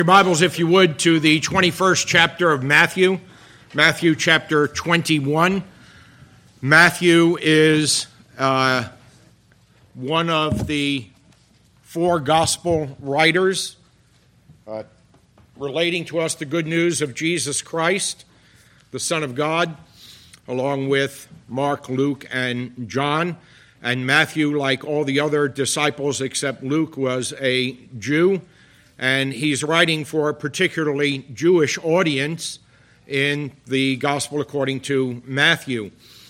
Your Bibles, if you would, to the 21st chapter of Matthew, Matthew chapter 21. Matthew is one of the four gospel writers relating to us the good news of Jesus Christ, the Son of God, along with Mark, Luke, and John. And Matthew, like all the other disciples except Luke, was a Jew. And he's writing for a particularly Jewish audience in the Gospel according to Matthew.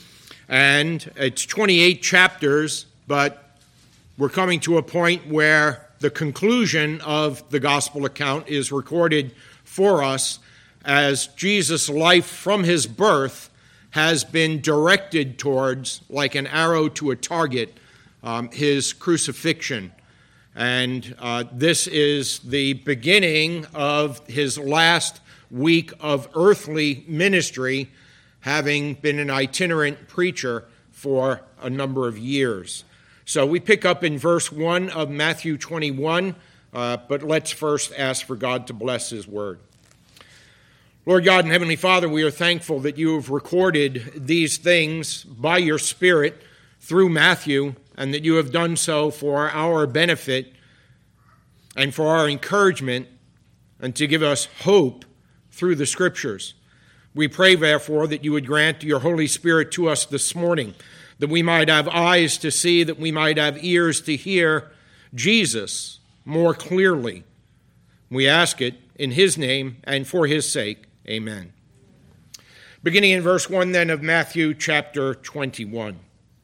And it's 28 chapters, but we're coming to a point where the conclusion of the Gospel account is recorded for us as Jesus' life from his birth has been directed towards, like an arrow to a target, his crucifixion. And this is the beginning of his last week of earthly ministry, having been an itinerant preacher for a number of years. So we pick up in verse 1 of Matthew 21, but let's first ask for God to bless his word. Lord God and Heavenly Father, we are thankful that you have recorded these things by your Spirit through Matthew, and that you have done so for our benefit and for our encouragement and to give us hope through the Scriptures. We pray, therefore, that you would grant your Holy Spirit to us this morning, that we might have eyes to see, that we might have ears to hear Jesus more clearly. We ask it in his name and for his sake. Amen. Beginning in verse 1 then of Matthew chapter 21.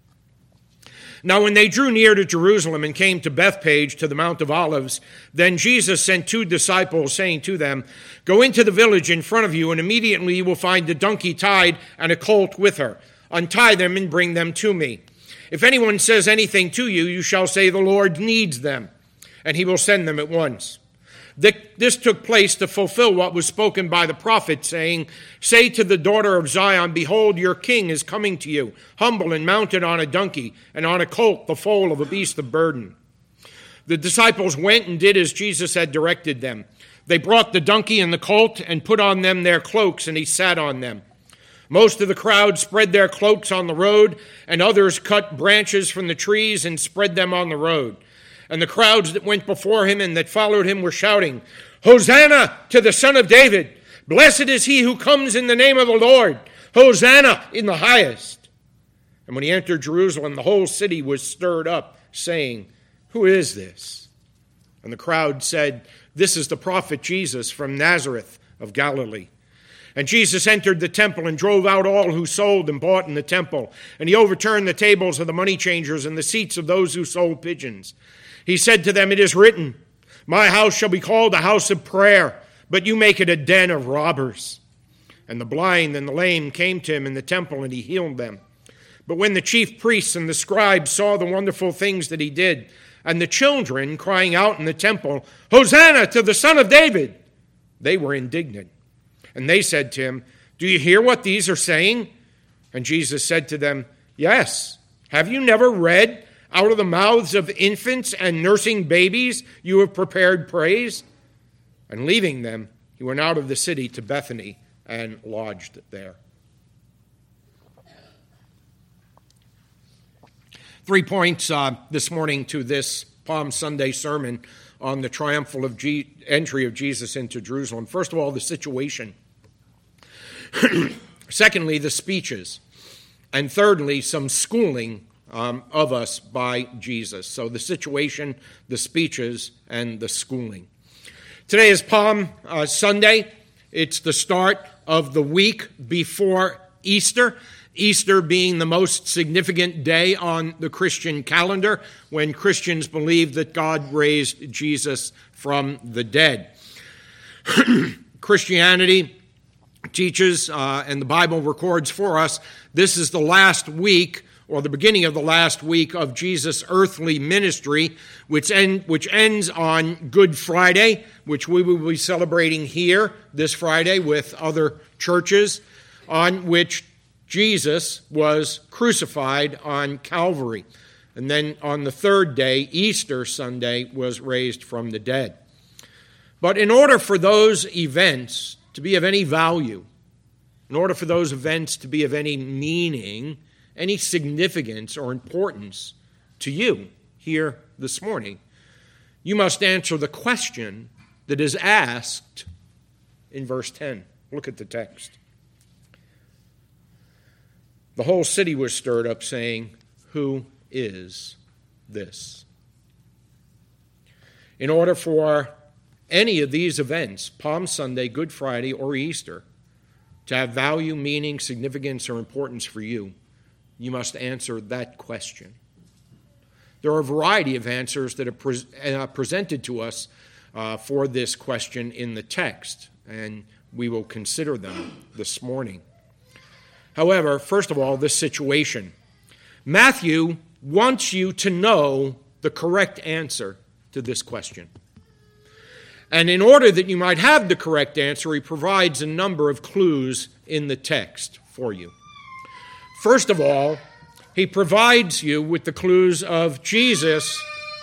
Now when they drew near to Jerusalem and came to Bethphage to the Mount of Olives, then Jesus sent two disciples, saying to them, Go into the village in front of you, and immediately you will find a donkey tied and a colt with her. Untie them and bring them to me. If anyone says anything to you, you shall say, The Lord needs them, and he will send them at once. This took place to fulfill what was spoken by the prophet, saying, Say to the daughter of Zion, Behold, your king is coming to you, humble and mounted on a donkey, and on a colt, the foal of a beast of burden. The disciples went and did as Jesus had directed them. They brought the donkey and the colt and put on them their cloaks, and he sat on them. Most of the crowd spread their cloaks on the road, and others cut branches from the trees and spread them on the road. And the crowds that went before him and that followed him were shouting, Hosanna to the Son of David! Blessed is he who comes in the name of the Lord! Hosanna in the highest! And when he entered Jerusalem, the whole city was stirred up, saying, Who is this? And the crowd said, This is the prophet Jesus from Nazareth of Galilee. And Jesus entered the temple and drove out all who sold and bought in the temple. And he overturned the tables of the money changers and the seats of those who sold pigeons. He said to them, It is written, My house shall be called a house of prayer, but you make it a den of robbers. And the blind and the lame came to him in the temple, and he healed them. But when the chief priests and the scribes saw the wonderful things that he did, and the children crying out in the temple, Hosanna to the Son of David, they were indignant. And they said to him, Do you hear what these are saying? And Jesus said to them, Yes. Have you never read, Out of the mouths of infants and nursing babies you have prepared praise? And leaving them, he went out of the city to Bethany and lodged there. 3 points this morning to this Palm Sunday sermon on the triumphal entry of Jesus into Jerusalem. First of all, the situation. Secondly, the speeches. And thirdly, some schooling of us by Jesus. So the situation, the speeches, and the schooling. Today is Palm Sunday. It's the start of the week before Easter. Easter being the most significant day on the Christian calendar, when Christians believe that God raised Jesus from the dead. Christianity teaches, and the Bible records for us, this is the last week, or the beginning of the last week of Jesus' earthly ministry, which ends on Good Friday, which we will be celebrating here this Friday with other churches, on which Jesus was crucified on Calvary. And then on the third day, Easter Sunday, was raised from the dead. But in order for those events to be of any value, in order for those events to be of any meaning, any significance or importance to you here this morning, you must answer the question that is asked in verse 10. Look at the text. The whole city was stirred up, saying, "Who is this?" In order for any of these events, Palm Sunday, Good Friday, or Easter, to have value, meaning, significance, or importance for you, you must answer that question. There are a variety of answers that are presented to us for this question in the text, and we will consider them this morning. However, first of all, this situation. Matthew wants you to know the correct answer to this question. And in order that you might have the correct answer, he provides a number of clues in the text for you. First of all, he provides you with the clues of Jesus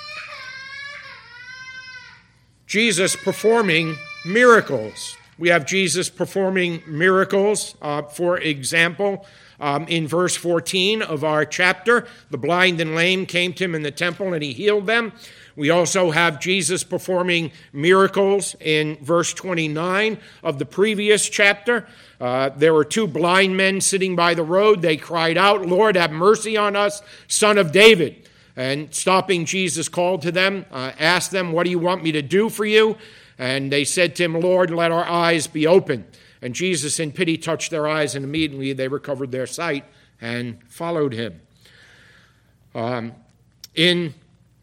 performing miracles. We have Jesus performing miracles. For example, in verse 14 of our chapter, the blind and lame came to him in the temple and he healed them. We also have Jesus performing miracles in verse 29 of the previous chapter. There were two blind men sitting by the road. They cried out, "Lord, have mercy on us, Son of David." And stopping, Jesus called to them, asked them, "What do you want me to do for you?" And they said to him, "Lord, let our eyes be open." And Jesus in pity touched their eyes, and immediately they recovered their sight and followed him. In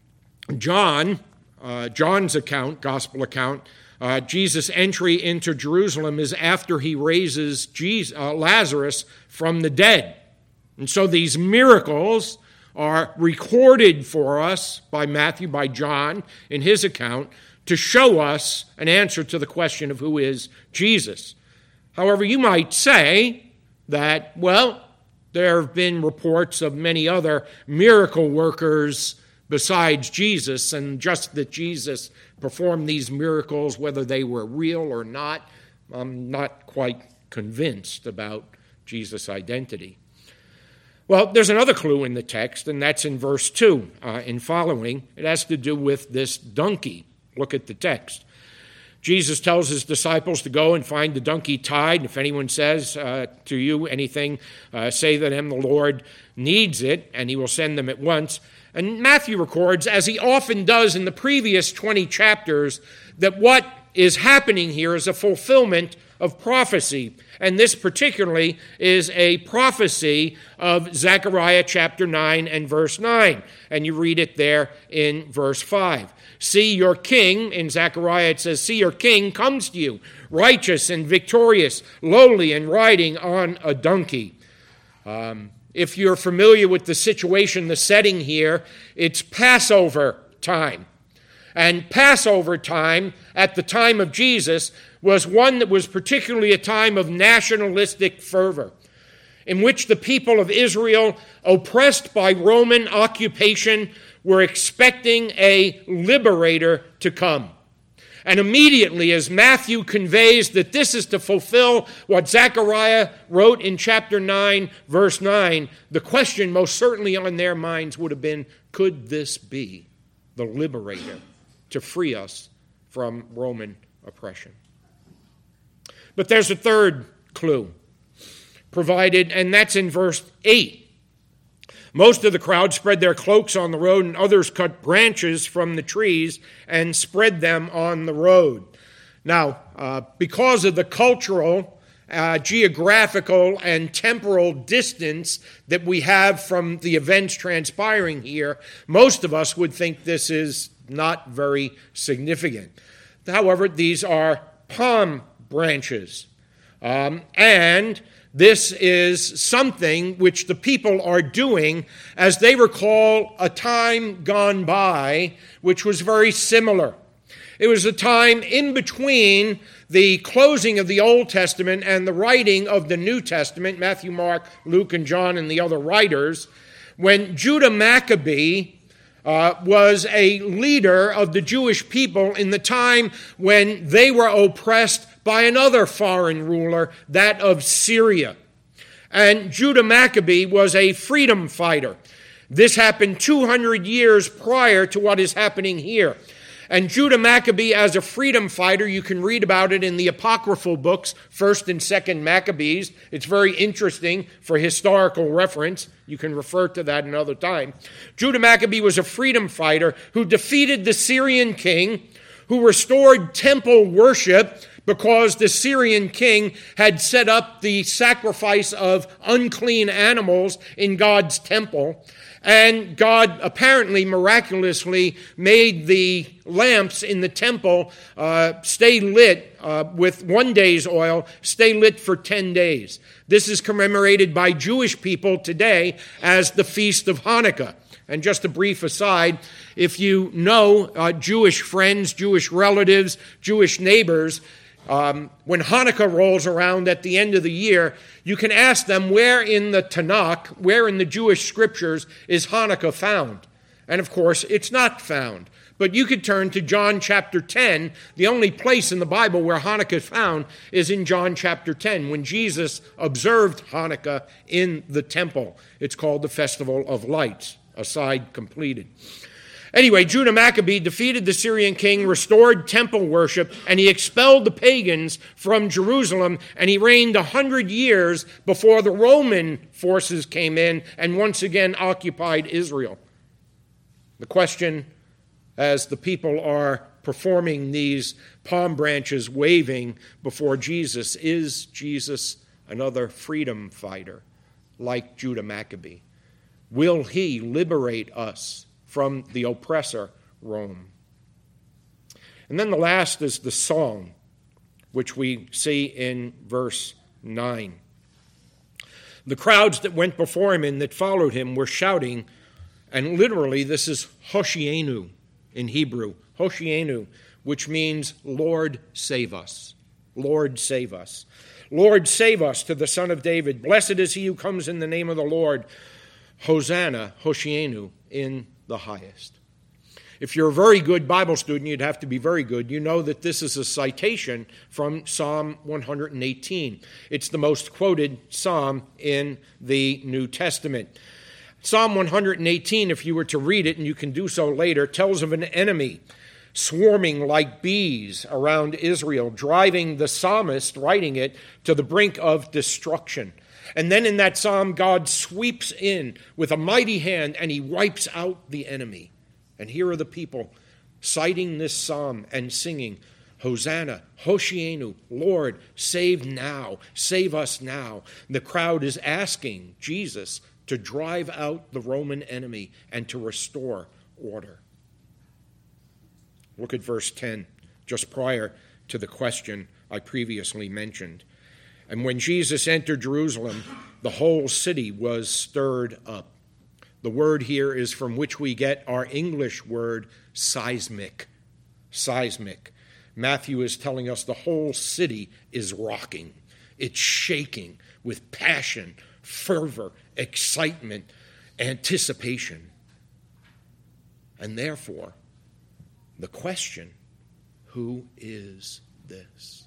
John's account, gospel account, Jesus' entry into Jerusalem is after he raises Lazarus from the dead. And so these miracles are recorded for us by Matthew, by John, in his account, to show us an answer to the question of who is Jesus. However, you might say that, well, there have been reports of many other miracle workers besides Jesus, and just that Jesus performed these miracles, whether they were real or not, I'm not quite convinced about Jesus' identity. Well, there's another clue in the text, and that's in verse 2 in following. It has to do with this donkey. Look at the text. Jesus tells his disciples to go and find the donkey tied. If anyone says to you anything, say to them, "The Lord needs it," and he will send them at once. And Matthew records, as he often does in the previous 20 chapters, that what is happening here is a fulfillment of prophecy. And this particularly is a prophecy of Zechariah chapter 9 and verse 9. And you read it there in verse 5. "See your king," in Zechariah it says, "See your king comes to you, righteous and victorious, lowly and riding on a donkey." If you're familiar with the situation, the setting here, it's Passover time. And Passover time, at the time of Jesus, was one that was particularly a time of nationalistic fervor, in which the people of Israel, oppressed by Roman occupation, were expecting a liberator to come. And immediately, as Matthew conveys that this is to fulfill what Zechariah wrote in chapter 9, verse 9, the question most certainly on their minds would have been, could this be the liberator to free us from Roman oppression? But there's a third clue provided, and that's in verse 8. Most of the crowd spread their cloaks on the road, and others cut branches from the trees and spread them on the road. Now, because of the cultural, geographical, and temporal distance that we have from the events transpiring here, most of us would think this is not very significant. However, these are palm branches, and this is something which the people are doing as they recall a time gone by which was very similar. It was a time in between the closing of the Old Testament and the writing of the New Testament, Matthew, Mark, Luke, and John, and the other writers, when Judah Maccabee was a leader of the Jewish people in the time when they were oppressed by another foreign ruler, that of Syria. And Judah Maccabee was a freedom fighter. This happened 200 years prior to what is happening here. And Judah Maccabee, as a freedom fighter, you can read about it in the apocryphal books, 1st and 2nd Maccabees. It's very interesting for historical reference. You can refer to that another time. Judah Maccabee was a freedom fighter who defeated the Syrian king, who restored temple worship because the Syrian king had set up the sacrifice of unclean animals in God's temple. And God apparently miraculously made the lamps in the temple stay lit with 1 day's oil, stay lit for 10 days. This is commemorated by Jewish people today as the Feast of Hanukkah. And just a brief aside, if you know Jewish friends, Jewish relatives, Jewish neighbors, when Hanukkah rolls around at the end of the year, you can ask them where in the Tanakh, where in the Jewish scriptures is Hanukkah found. And of course, it's not found. But you could turn to John chapter 10. The only place in the Bible where Hanukkah is found is in John chapter 10, when Jesus observed Hanukkah in the temple. It's called the Festival of Lights, aside completed. Anyway, Judah Maccabee defeated the Syrian king, restored temple worship, and he expelled the pagans from Jerusalem, and he reigned 100 years before the Roman forces came in and once again occupied Israel. The question, as the people are performing these palm branches waving before Jesus, is Jesus another freedom fighter like Judah Maccabee? Will he liberate us from the oppressor, Rome? And then the last is the song, which we see in verse 9. The crowds that went before him and that followed him were shouting, and literally this is Hoshienu in Hebrew, Hoshienu, which means Lord save us, Lord save us. Lord save us to the Son of David. Blessed is he who comes in the name of the Lord. Hosanna, Hoshienu, in the highest. If you're a very good Bible student, you'd have to be very good. You know that this is a citation from Psalm 118. It's the most quoted psalm in the New Testament. Psalm 118, if you were to read it, and you can do so later, tells of an enemy swarming like bees around Israel, driving the psalmist, writing it, to the brink of destruction. And then in that psalm, God sweeps in with a mighty hand and he wipes out the enemy. And here are the people citing this psalm and singing, Hosanna, Hoshienu, Lord, save now, save us now. The crowd is asking Jesus to drive out the Roman enemy and to restore order. Look at verse 10, just prior to the question I previously mentioned. And when Jesus entered Jerusalem, the whole city was stirred up. The word here is from which we get our English word seismic. Seismic. Matthew is telling us the whole city is rocking. It's shaking with passion, fervor, excitement, anticipation. And therefore, the question, who is this?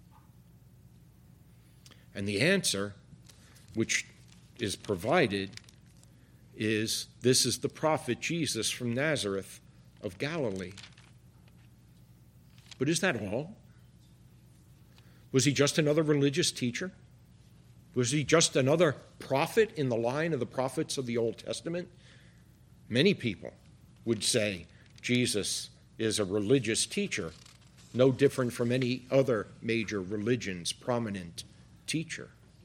And the answer, which is provided, is this is the prophet Jesus from Nazareth of Galilee. But is that all? Was he just another religious teacher? Was he just another prophet in the line of the prophets of the Old Testament? Many people would say Jesus is a religious teacher, no different from any other major religion's prominent teacher.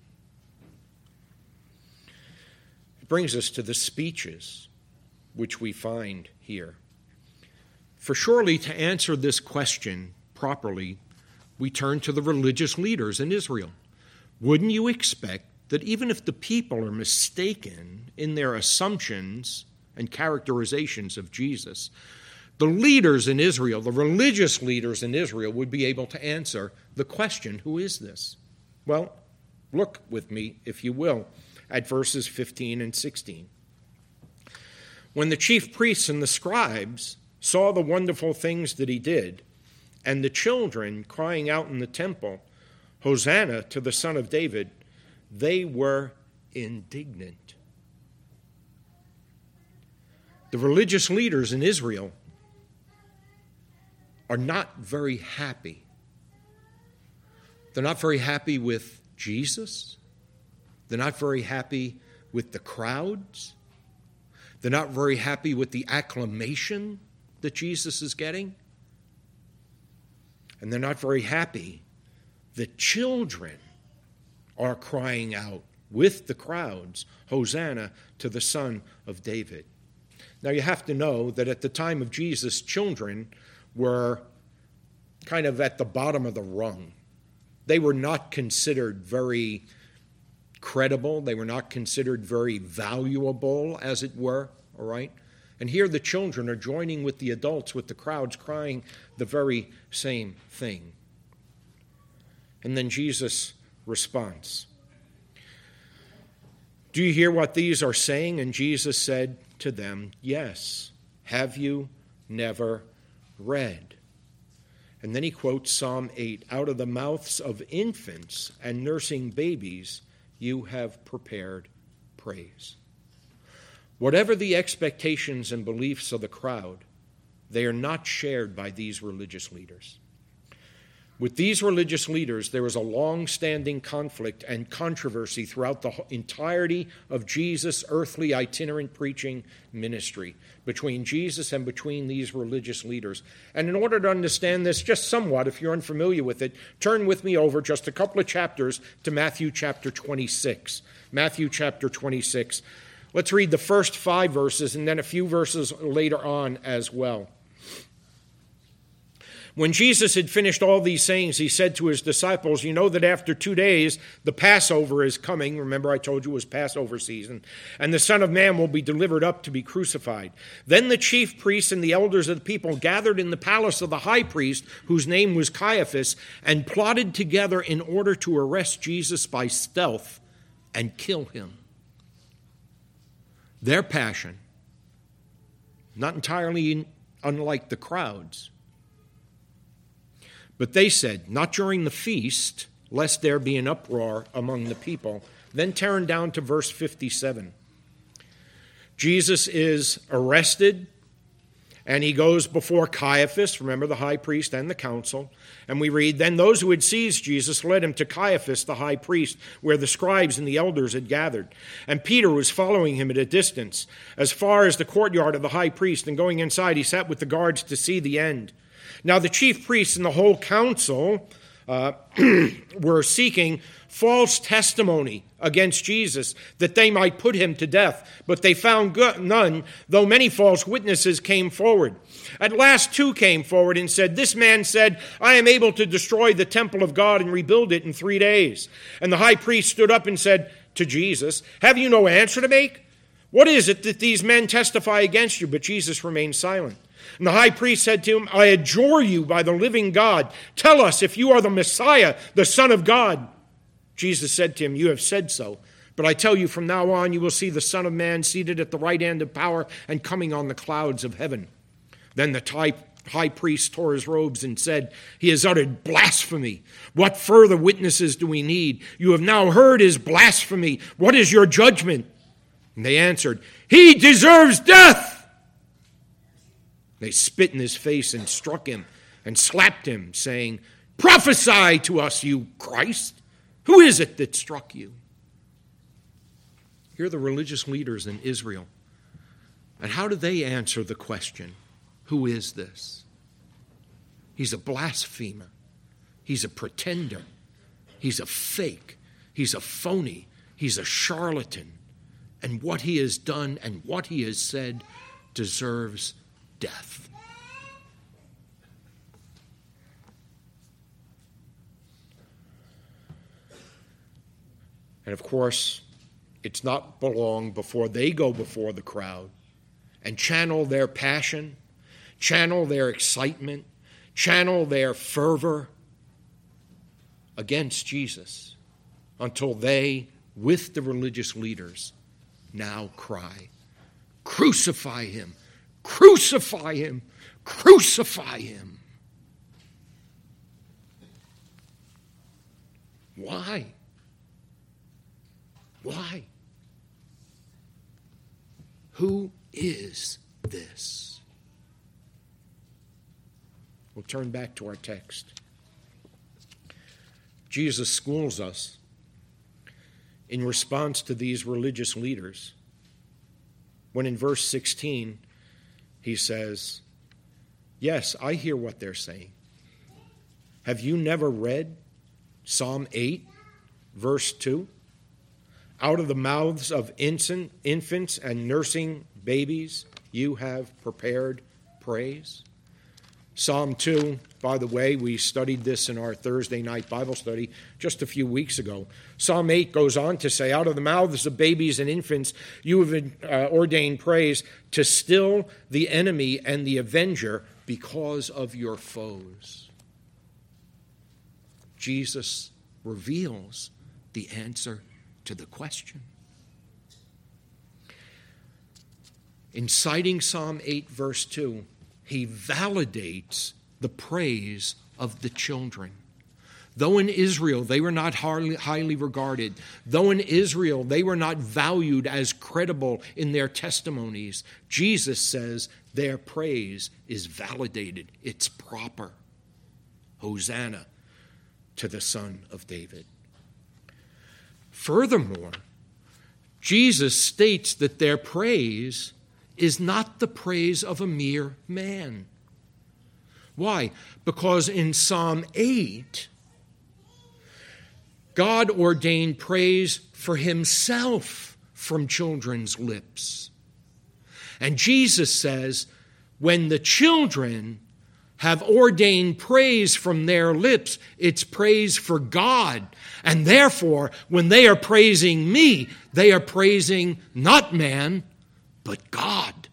It brings us to the speeches which we find here. For surely to answer this question properly, we turn to the religious leaders in Israel. Wouldn't you expect that even if the people are mistaken in their assumptions and characterizations of Jesus, the leaders in Israel, the religious leaders in Israel, would be able to answer the question, who is this? Well, look with me, if you will, at verses 15 and 16. When the chief priests and the scribes saw the wonderful things that he did, and the children crying out in the temple, "Hosanna to the Son of David," they were indignant. The religious leaders in Israel are not very happy. They're not very happy with Jesus. They're not very happy with the crowds. They're not very happy with the acclamation that Jesus is getting. And they're not very happy that children are crying out with the crowds, "Hosanna to the Son of David." Now you have to know that at the time of Jesus, children were kind of at the bottom of the rung. They were not considered very credible. They were not considered very valuable, as it were, all right? And here the children are joining with the adults, with the crowds, crying the very same thing. And then Jesus responds. "Do you hear what these are saying?" And Jesus said to them, "Yes. Have you never read?" And then he quotes Psalm 8, "Out of the mouths of infants and nursing babies you have prepared praise." Whatever the expectations and beliefs of the crowd, they are not shared by these religious leaders. With these religious leaders, there was a long-standing conflict and controversy throughout the entirety of Jesus' earthly itinerant preaching ministry between Jesus and between these religious leaders. And in order to understand this just somewhat, if you're unfamiliar with it, turn with me over just a couple of chapters to Matthew chapter 26. Matthew chapter 26. Let's read the first 5 verses and then a few verses later on as well. When Jesus had finished all these sayings, he said to his disciples, "You know that after 2 days the Passover is coming." Remember, I told you it was Passover season. "And the Son of Man will be delivered up to be crucified." Then the chief priests and the elders of the people gathered in the palace of the high priest, whose name was Caiaphas, and plotted together in order to arrest Jesus by stealth and kill him. Their passion, not entirely unlike the crowds, but they said, "Not during the feast, lest there be an uproar among the people." Then turn down to verse 57. Jesus is arrested, and he goes before Caiaphas, remember the high priest and the council. And we read, "Then those who had seized Jesus led him to Caiaphas, the high priest, where the scribes and the elders had gathered. And Peter was following him at a distance, as far as the courtyard of the high priest. And going inside, he sat with the guards to see the end. Now the chief priests and the whole council were seeking false testimony against Jesus, that they might put him to death. But they found none, though many false witnesses came forward. At last 2 came forward and said, 'This man said, I am able to destroy the temple of God and rebuild it in 3 days.' And the high priest stood up and said to Jesus, 'Have you no answer to make? What is it that these men testify against you?' But Jesus remained silent. And the high priest said to him, 'I adjure you by the living God, tell us if you are the Messiah, the Son of God.' Jesus said to him, 'You have said so. But I tell you, from now on you will see the Son of Man seated at the right hand of power and coming on the clouds of heaven.' Then the high priest tore his robes and said, 'He has uttered blasphemy. What further witnesses do we need? You have now heard his blasphemy. What is your judgment?' And they answered, 'He deserves death.' They spit in his face and struck him and slapped him, saying, 'Prophesy to us, you Christ. Who is it that struck you?' Here are the religious leaders in Israel. And how do they answer the question, who is this? He's a blasphemer. He's a pretender. He's a fake. He's a phony. He's a charlatan. And what he has done and what he has said deserves death. And of course, it's not long before they go before the crowd and channel their passion, channel their excitement, channel their fervor against Jesus until they, with the religious leaders, now cry, Crucify him. Crucify him. Crucify him. Why? Why? Who is this? We'll turn back to our text. Jesus schools us in response to these religious leaders when in verse 16 he says, yes, I hear what they're saying. Have you never read Psalm 8, verse 2? Out of the mouths of infants and nursing babies, you have prepared praise. Psalm 2, by the way, we studied this in our Thursday night Bible study just a few weeks ago. Psalm 8 goes on to say, out of the mouths of babies and infants, you have ordained praise to still the enemy and the avenger because of your foes. Jesus reveals the answer to the question. In citing Psalm 8, verse 2, he validates the praise of the children. Though in Israel they were not highly regarded, though in Israel they were not valued as credible in their testimonies, Jesus says their praise is validated. It's proper. Hosanna to the Son of David. Furthermore, Jesus states that their praise is not the praise of a mere man. Why? Because in Psalm 8, God ordained praise for himself from children's lips. And Jesus says, when the children have ordained praise from their lips, it's praise for God. And therefore, when they are praising me, they are praising not man, but God.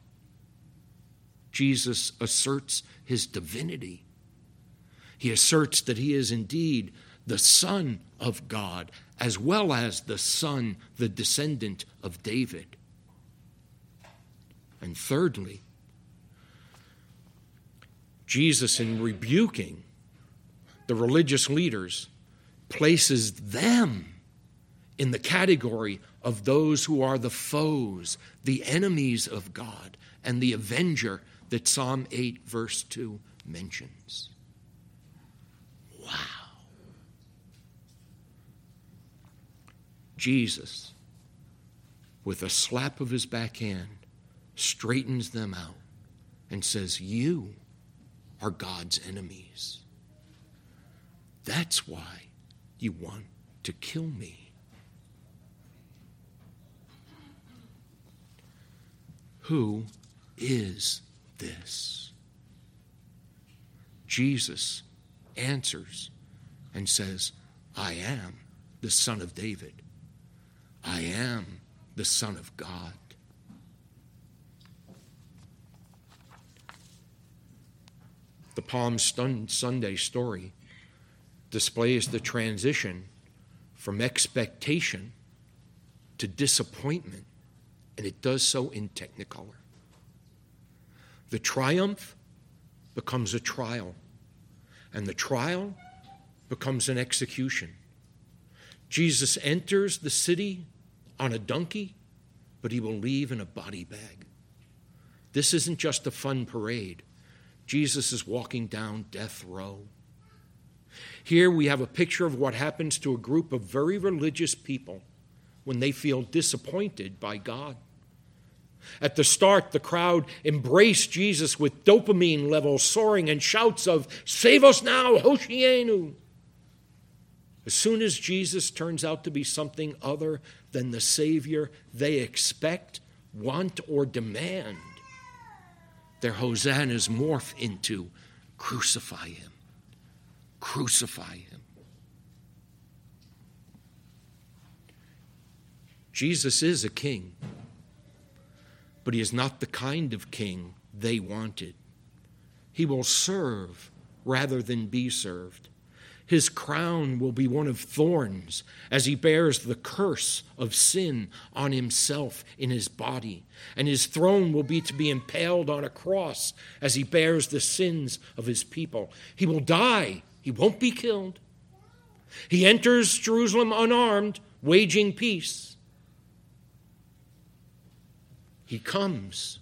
Jesus asserts his divinity. He asserts that he is indeed the Son of God, as well as the Son, the descendant of David. And thirdly, Jesus, in rebuking the religious leaders, places them in the category of those who are the foes, the enemies of God, and the avenger that Psalm 8, verse 2 mentions. Wow. Jesus, with a slap of his backhand, straightens them out and says, you are God's enemies. That's why you want to kill me. Who is this? Jesus answers and says, I am the Son of David. I am the Son of God. The Palm Sunday story displays the transition from expectation to disappointment, and it does so in Technicolor. The triumph becomes a trial, and the trial becomes an execution. Jesus enters the city on a donkey, but he will leave in a body bag. This isn't just a fun parade. Jesus is walking down death row. Here we have a picture of what happens to a group of very religious people when they feel disappointed by God. At the start, the crowd embraced Jesus with dopamine levels soaring and shouts of, "Save us now, Hoshienu!" As soon as Jesus turns out to be something other than the Savior they expect, want, or demand, their hosannas morph into, "Crucify him, crucify him." Jesus is a king, but he is not the kind of king they wanted. He will serve rather than be served. His crown will be one of thorns as he bears the curse of sin on himself in his body. And his throne will be to be impaled on a cross as he bears the sins of his people. He will die. He won't be killed. He enters Jerusalem unarmed, waging peace. He comes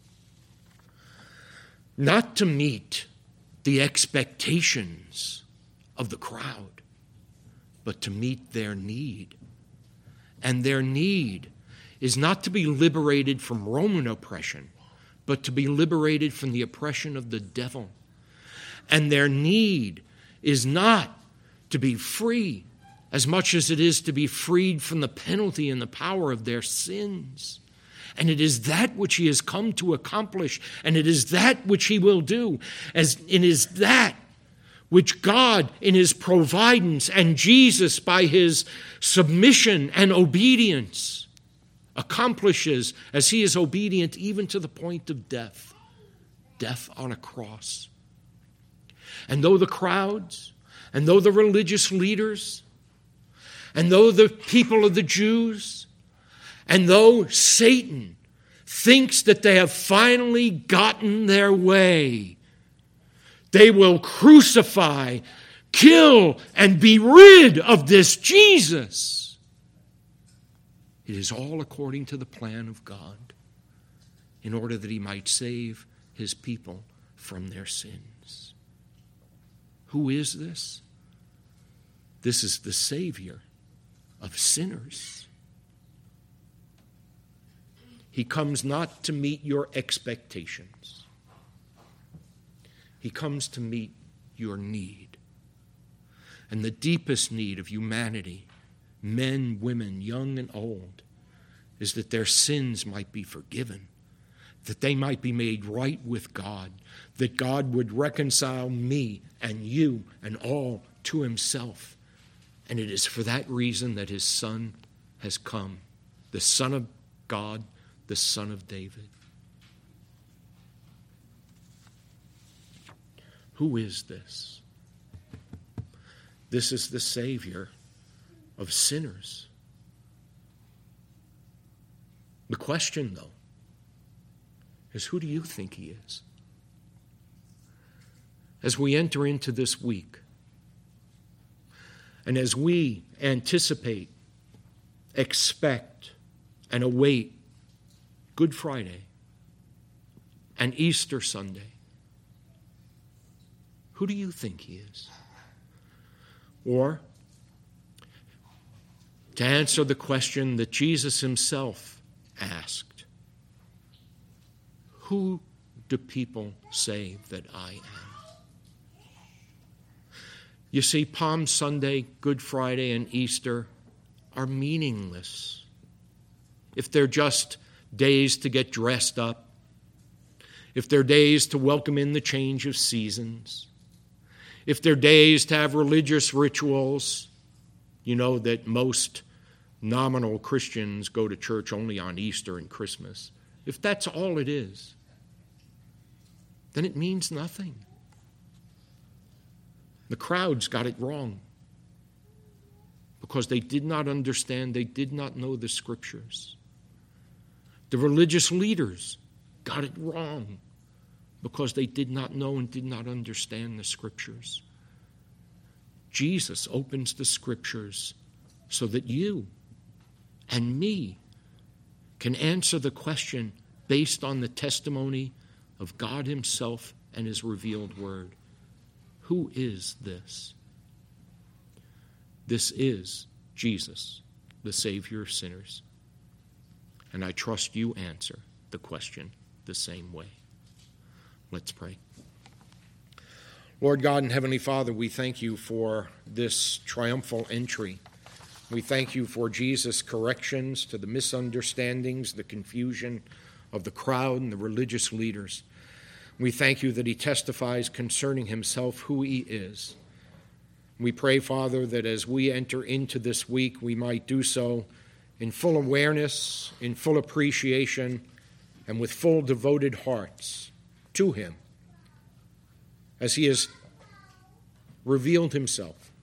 not to meet the expectations of the crowd, but to meet their need. And their need is not to be liberated from Roman oppression, but to be liberated from the oppression of the devil. And their need is not to be free as much as it is to be freed from the penalty and the power of their sins. And it is that which he has come to accomplish, and it is that which he will do, as it is that which God in his providence and Jesus by his submission and obedience accomplishes as he is obedient even to the point of death on a cross. And though the crowds, and though the religious leaders, and though the people of the Jews, and though Satan thinks that they have finally gotten their way, they will crucify, kill, and be rid of this Jesus. It is all according to the plan of God, in order that he might save his people from their sins. Who is this? This is the Savior of sinners. He comes not to meet your expectations. He comes to meet your need. And the deepest need of humanity, men, women, young and old, is that their sins might be forgiven, that they might be made right with God, that God would reconcile me and you and all to himself. And it is for that reason that his Son has come, the Son of God, the Son of David. Who is this? This is the Savior of sinners. The question, though, is who do you think he is? As we enter into this week, and as we anticipate, expect, and await Good Friday and Easter Sunday, who do you think he is? Or, to answer the question that Jesus himself asked, who do people say that I am? You see, Palm Sunday, Good Friday, and Easter are meaningless if they're just days to get dressed up, if they're days to welcome in the change of seasons, if they're days to have religious rituals. You know that most nominal Christians go to church only on Easter and Christmas. If that's all it is, then it means nothing. The crowds got it wrong because they did not understand, they did not know the Scriptures. The religious leaders got it wrong because they did not know and did not understand the Scriptures. Jesus opens the Scriptures so that you and me can answer the question based on the testimony of God himself and his revealed word. Who is this? This is Jesus, the Savior of sinners. And I trust you answer the question the same way. Let's pray. Lord God and Heavenly Father, we thank you for this triumphal entry. We thank you for Jesus' corrections to the misunderstandings, the confusion of the crowd and the religious leaders. We thank you that he testifies concerning himself who he is. We pray, Father, that as we enter into this week, we might do so in full awareness, in full appreciation, and with full devoted hearts to him, as he has revealed himself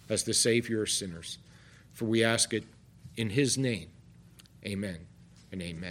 as the Savior of sinners. For we ask it in his name. Amen and amen.